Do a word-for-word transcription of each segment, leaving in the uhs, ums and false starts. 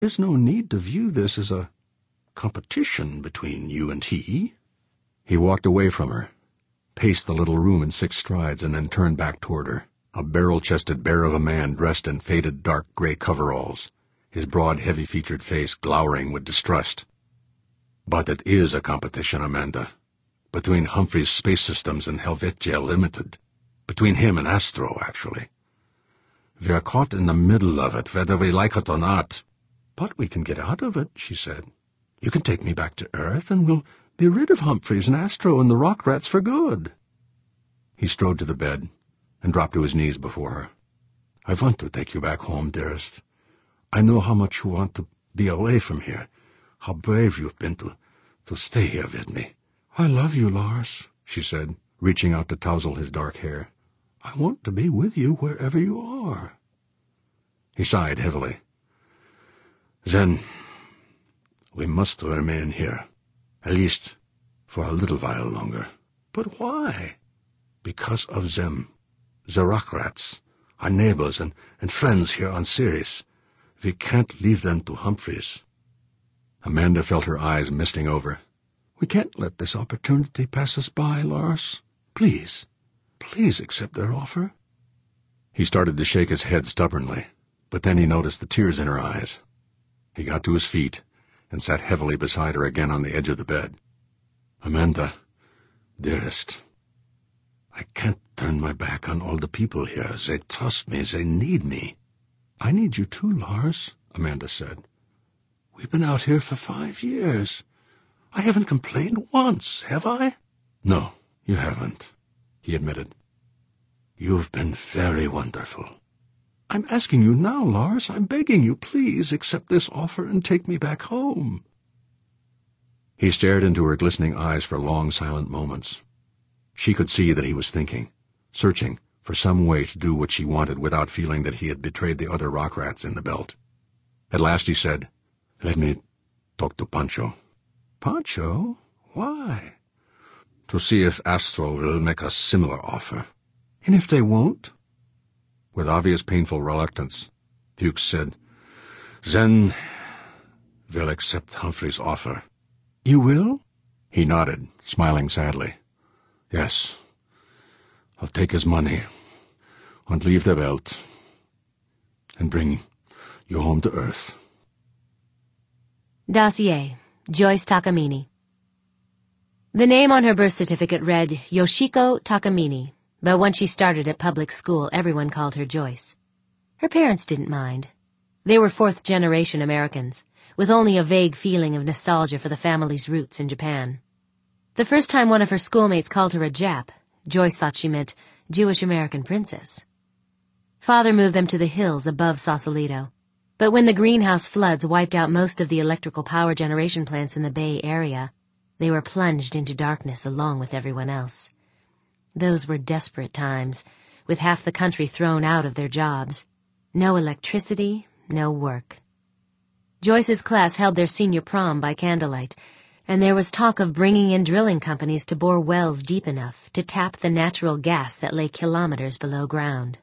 There's no need to view this as a competition between you and he. He walked away from her, paced the little room in six strides, and then turned back toward her, a barrel-chested bear of a man dressed in faded dark gray coveralls, his broad, heavy-featured face glowering with distrust. But it is a competition, Amanda, between Humphreys Space Systems and Helvetia Limited, between him and Astro, actually. We're caught in the middle of it, whether we like it or not. But we can get out of it, she said. You can take me back to Earth, and we'll be rid of Humphreys and Astro and the rock rats for good. He strode to the bed and dropped to his knees before her. I want to take you back home, dearest. I know how much you want to be away from here, how brave you've been to, to stay here with me. I love you, Lars, she said, reaching out to tousle his dark hair. I want to be with you wherever you are. He sighed heavily. Then, we must remain here, at least for a little while longer. But why? Because of them, the rock rats, our neighbors and, and friends here on Sirius. We can't leave them to Humphreys. Amanda felt her eyes misting over. We can't let this opportunity pass us by, Lars. Please, please accept their offer. He started to shake his head stubbornly, but then he noticed the tears in her eyes. He got to his feet and sat heavily beside her again on the edge of the bed. Amanda, dearest, I can't turn my back on all the people here. They trust me. They need me. I need you too, Lars, Amanda said. We've been out here for five years. I haven't complained once, have I? No, you haven't, he admitted. You've been very wonderful. I'm asking you now, Lars. I'm begging you, please accept this offer and take me back home. He stared into her glistening eyes for long, silent moments. She could see that he was thinking, searching for some way to do what she wanted without feeling that he had betrayed the other rock rats in the belt. At last he said, Let me talk to Pancho. Pancho? Why? To see if Astro will make a similar offer. And if they won't? With obvious painful reluctance, Fuchs said, Then we'll accept Humphrey's offer. You will? He nodded, smiling sadly. Yes. I'll take his money and leave the belt and bring you home to Earth. Dossier, Joyce Takamine. The name on her birth certificate read Yoshiko Takamine, but when she started at public school, everyone called her Joyce. Her parents didn't mind. They were fourth-generation Americans, with only a vague feeling of nostalgia for the family's roots in Japan. The first time one of her schoolmates called her a Jap, Joyce thought she meant Jewish-American princess. Father moved them to the hills above Sausalito, but when the greenhouse floods wiped out most of the electrical power generation plants in the Bay Area, they were plunged into darkness along with everyone else. Those were desperate times, with half the country thrown out of their jobs. No electricity, no work. Joyce's class held their senior prom by candlelight, and there was talk of bringing in drilling companies to bore wells deep enough to tap the natural gas that lay kilometers below ground.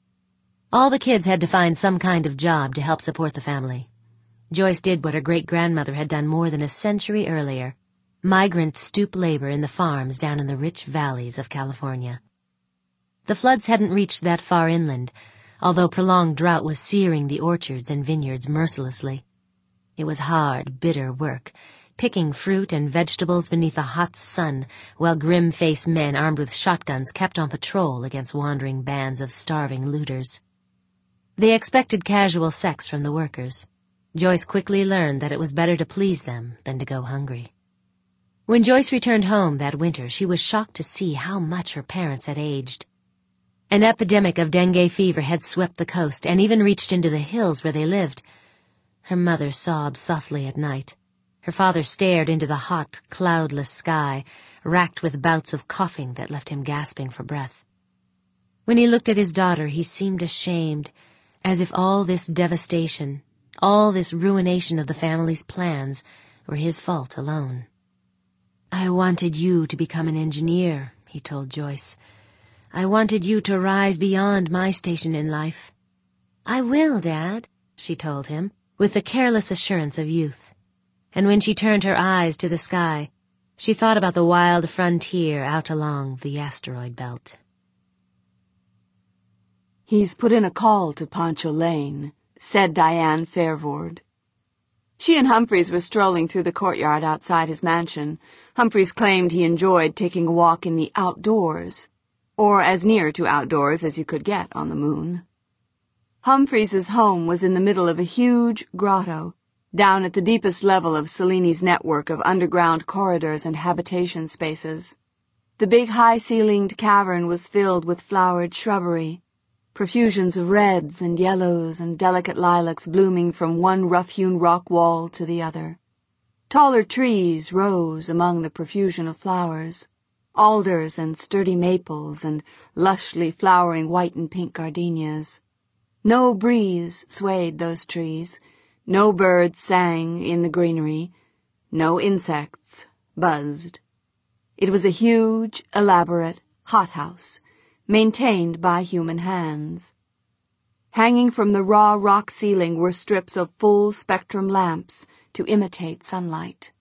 All the kids had to find some kind of job to help support the family. Joyce did what her great-grandmother had done more than a century earlier, migrant stoop labor in the farms down in the rich valleys of California. The floods hadn't reached that far inland, although prolonged drought was searing the orchards and vineyards mercilessly. It was hard, bitter work, picking fruit and vegetables beneath a hot sun, while grim-faced men armed with shotguns kept on patrol against wandering bands of starving looters. They expected casual sex from the workers. Joyce quickly learned that it was better to please them than to go hungry. When Joyce returned home that winter, she was shocked to see how much her parents had aged. An epidemic of dengue fever had swept the coast and even reached into the hills where they lived. Her mother sobbed softly at night. Her father stared into the hot, cloudless sky, racked with bouts of coughing that left him gasping for breath. When he looked at his daughter, he seemed ashamed, as if all this devastation, all this ruination of the family's plans, were his fault alone. I wanted you to become an engineer, he told Joyce. I wanted you to rise beyond my station in life. I will, Dad, she told him, with the careless assurance of youth. And when she turned her eyes to the sky, she thought about the wild frontier out along the asteroid belt. "He's put in a call to Poncho Lane," said Diane Fairvord. She and Humphreys were strolling through the courtyard outside his mansion. Humphreys claimed he enjoyed taking a walk in the outdoors, or as near to outdoors as you could get on the moon. Humphreys's home was in the middle of a huge grotto, down at the deepest level of Seleni's network of underground corridors and habitation spaces. The big high-ceilinged cavern was filled with flowered shrubbery, profusions of reds and yellows and delicate lilacs blooming from one rough-hewn rock wall to the other. Taller trees rose among the profusion of flowers, alders and sturdy maples and lushly flowering white and pink gardenias. No breeze swayed those trees, no birds sang in the greenery, no insects buzzed. It was a huge, elaborate hothouse, maintained by human hands. Hanging from the raw rock ceiling were strips of full-spectrum lamps to imitate sunlight.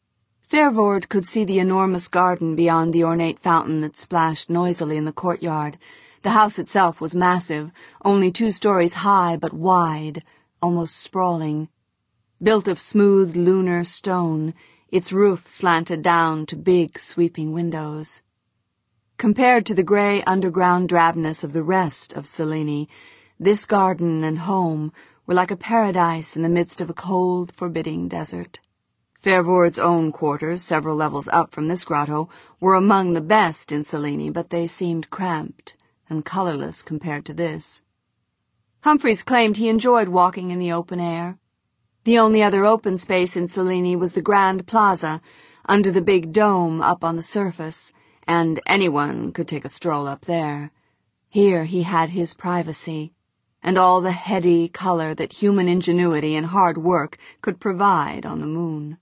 Fairvord could see the enormous garden beyond the ornate fountain that splashed noisily in the courtyard. The house itself was massive, only two stories high but wide, almost sprawling. Built of smooth lunar stone, its roof slanted down to big, sweeping windows. Compared to the gray underground drabness of the rest of Selene, this garden and home were like a paradise in the midst of a cold, forbidding desert. Fairvord's own quarters, several levels up from this grotto, were among the best in Selene, but they seemed cramped and colorless compared to this. Humphreys claimed he enjoyed walking in the open air. The only other open space in Selene was the Grand Plaza, under the big dome up on the surface, and anyone could take a stroll up there. Here he had his privacy, and all the heady color that human ingenuity and hard work could provide on the moon.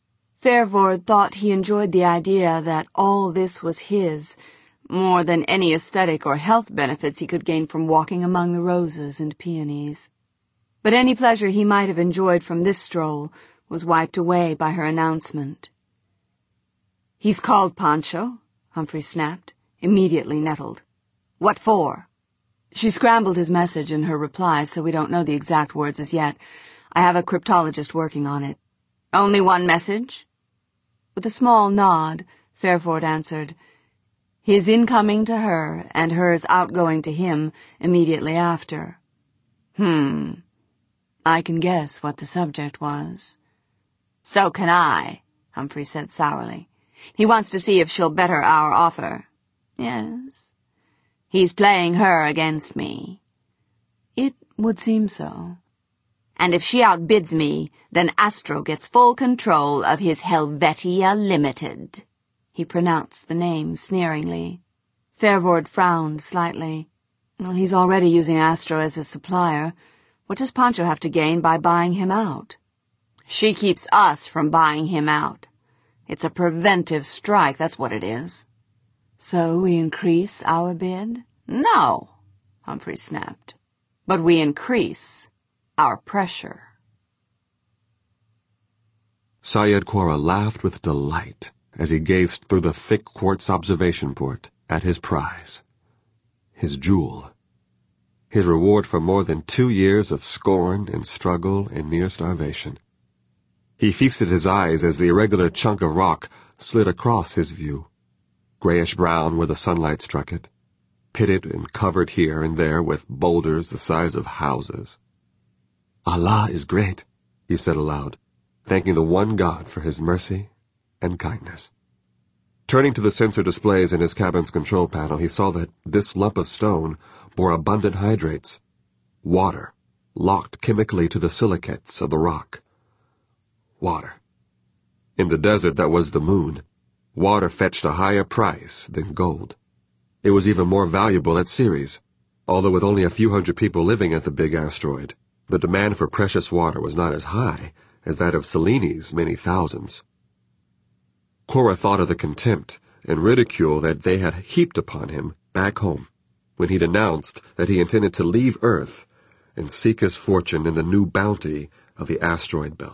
Fairvord thought he enjoyed the idea that all this was his, more than any aesthetic or health benefits he could gain from walking among the roses and peonies. But any pleasure he might have enjoyed from this stroll was wiped away by her announcement. "He's called Poncho," Humphrey snapped, immediately nettled. "What for?" She scrambled his message in her reply, so we don't know the exact words as yet. I have a cryptologist working on it. "Only one message?" With a small nod, Fairvord answered, "His incoming to her, and hers outgoing to him immediately after." Hmm. I can guess what the subject was. "So can I," Humphrey said sourly. "He wants to see if she'll better our offer." "Yes." "He's playing her against me." "It would seem so." "And if she outbids me, then Astro gets full control of his Helvetia Limited." He pronounced the name sneeringly. Fairvord frowned slightly. Well, he's already using Astro as his supplier. What does Poncho have to gain by buying him out? "She keeps us from buying him out. It's a preventive strike, that's what it is." "So we increase our bid?" "No," Humphrey snapped. "But we increase our pressure." Syed Quorra laughed with delight as he gazed through the thick quartz observation port at his prize, his jewel, his reward for more than two years of scorn and struggle and near starvation. He feasted his eyes as the irregular chunk of rock slid across his view, grayish-brown where the sunlight struck it, pitted and covered here and there with boulders the size of houses. "Allah is great," he said aloud, thanking the one God for his mercy and kindness. Turning to the sensor displays in his cabin's control panel, he saw that this lump of stone bore abundant hydrates, water, locked chemically to the silicates of the rock. Water. In the desert that was the moon, water fetched a higher price than gold. It was even more valuable at Ceres, although with only a few hundred people living at the big asteroid, the demand for precious water was not as high as that of Selene's many thousands. Quorra thought of the contempt and ridicule that they had heaped upon him back home when he'd announced that he intended to leave Earth and seek his fortune in the new bounty of the asteroid belt.